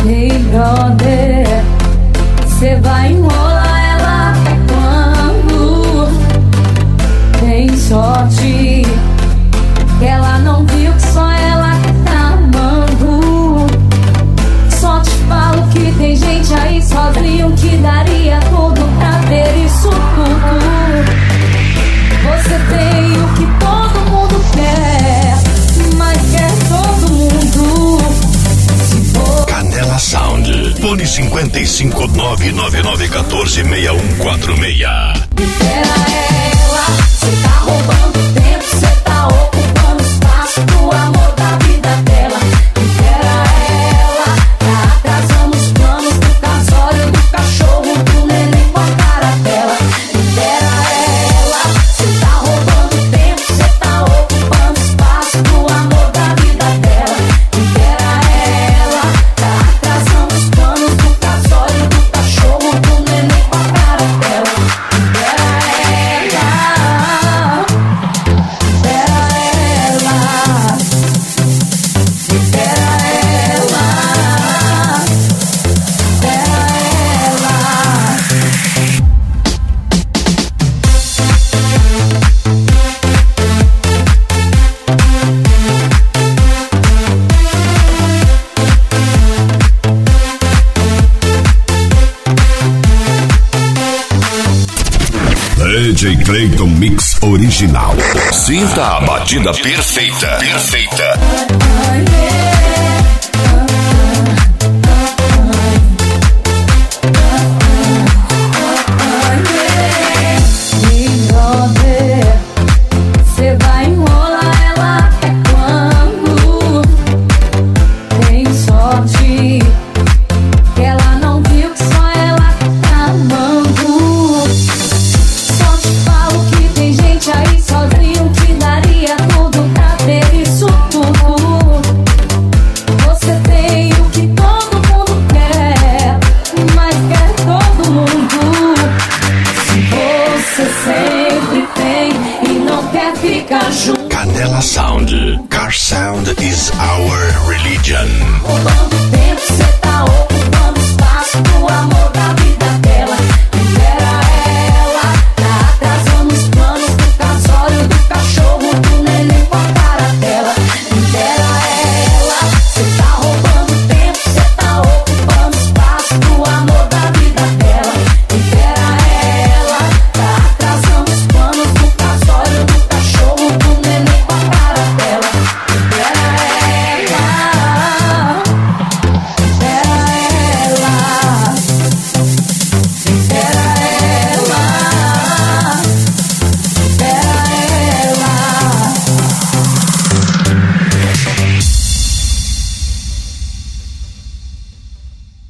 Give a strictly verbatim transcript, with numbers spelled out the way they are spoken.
Ei, brother, cê vai enrolar ela até quando? Tem sorte que ela não viu que só ela tá amando. Só te falo que tem gente aí sozinho que daria tudo pra ver isso tudo. Você tem o que todo mundo quer, mas quer todo mundo. Se for Canela Sound, fone cinco cinco nove nove nove um quatro seis um quatro seis. Libera ela, cê tá roubando tempo, cê tá ocupando espaço pro amor da vida dela. Libera ela, tá atrasando os planos do casório, do cachorro, do neném com a cara dela. Libera ela, cê tá roubando tempo, cê tá ocupando espaço pro amor da vida dela. Libera ela, tá atrasando os planos do casório, do cachorro, do neném com a cara dela. Libera ela, libera ela, libera ela, D J Clayton Mix Original. Sinta a batida perfeita. Perfeita. ai, ai,